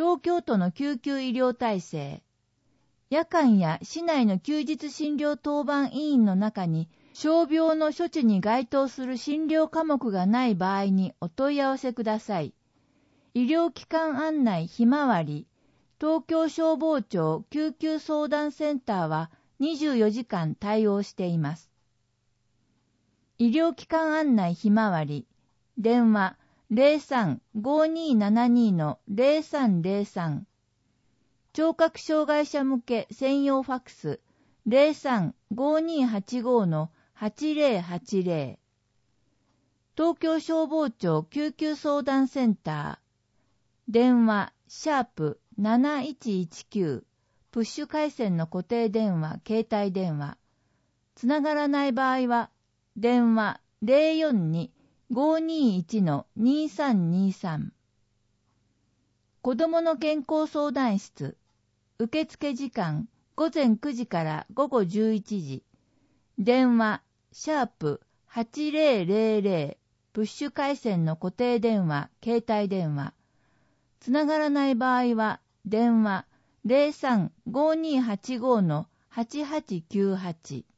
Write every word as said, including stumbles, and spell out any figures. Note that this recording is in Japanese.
東京都の救急医療体制。夜間や市内の休日診療当番委員の中に、傷病の処置に該当する診療科目がない場合にお問い合わせください。医療機関案内ひまわり、東京消防庁救急相談センターはにじゅうよじかん対応しています。医療機関案内ひまわり、電話 ゼロさん ごーにーななにー のゼロさんゼロさん。聴覚障害者向け専用ファクス ゼロさん ごーにーはちごー のはちゼロはちゼロ。東京消防庁救急相談センター。電話、シャープなないちいちきゅう。プッシュ回線の固定電話、携帯電話。つながらない場合は、電話 ゼロよんにーごーにーいちのにーさんにーさん。子どもの健康相談室。受付時間、ごぜんくじからごごじゅういちじ。電話、シャープはちゼロゼロゼロ。プッシュ回線の固定電話、携帯電話。つながらない場合は、電話 ゼロさん ごーにーはちごー のはちはちきゅうはち。